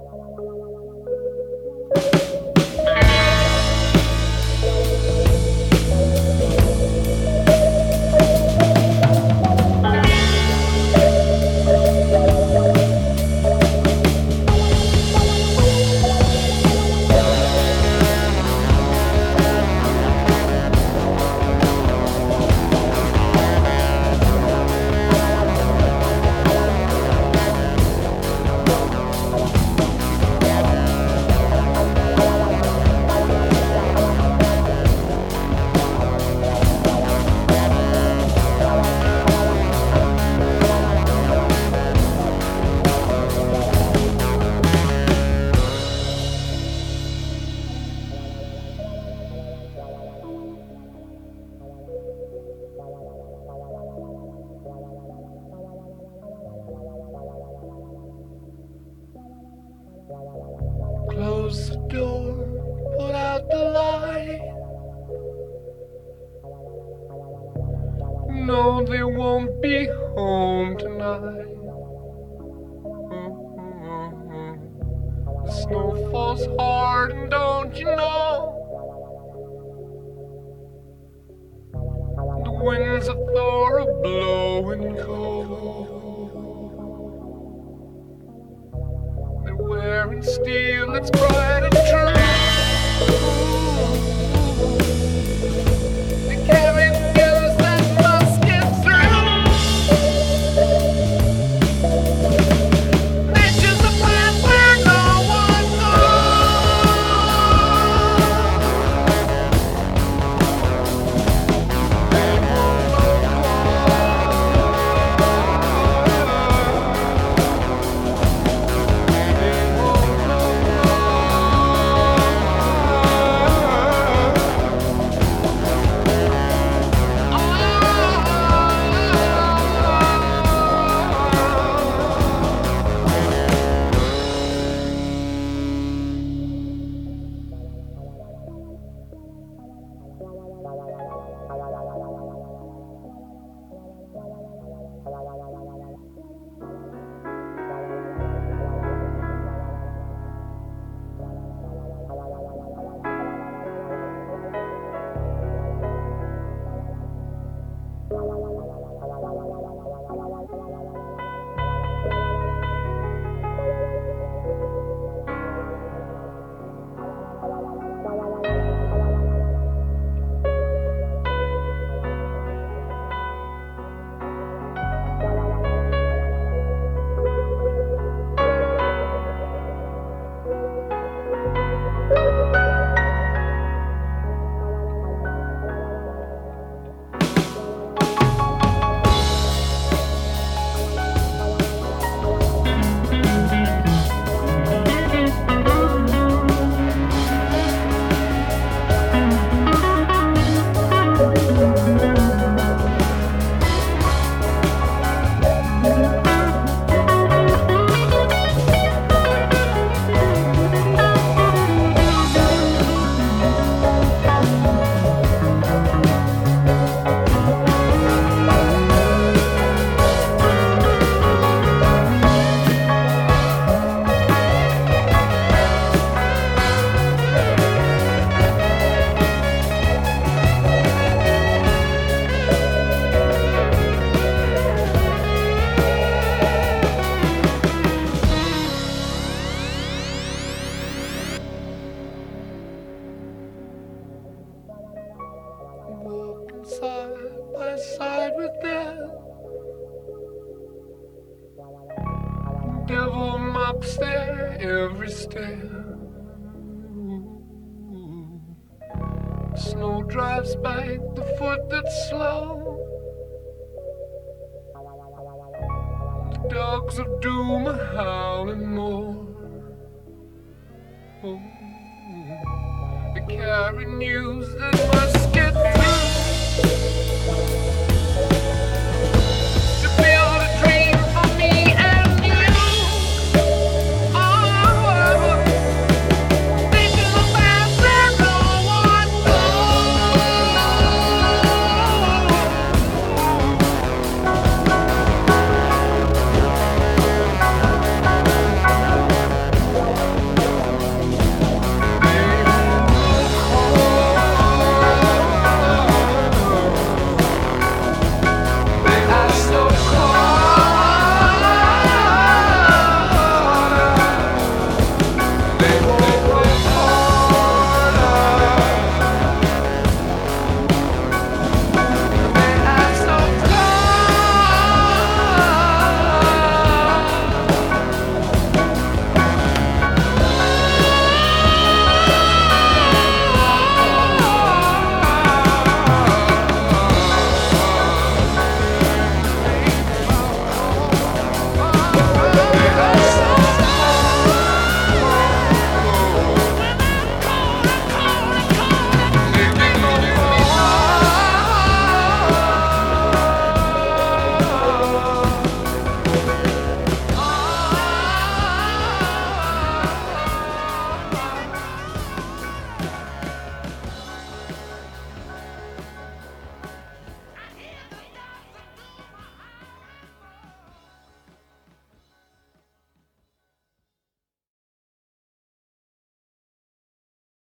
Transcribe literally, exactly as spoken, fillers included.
Close the door, put out the light. No, they won't be home tonight. The snow falls hard, and don't you know? The winds of Thor are blowing cold. They're wearing steel that's bright and true. They carry guns that must get through. They choose a path where no one side by side with death. Devil mocks their every step. Snow drives back the foot that's slow. The dogs of doom are howling more. Oh, they carry news that must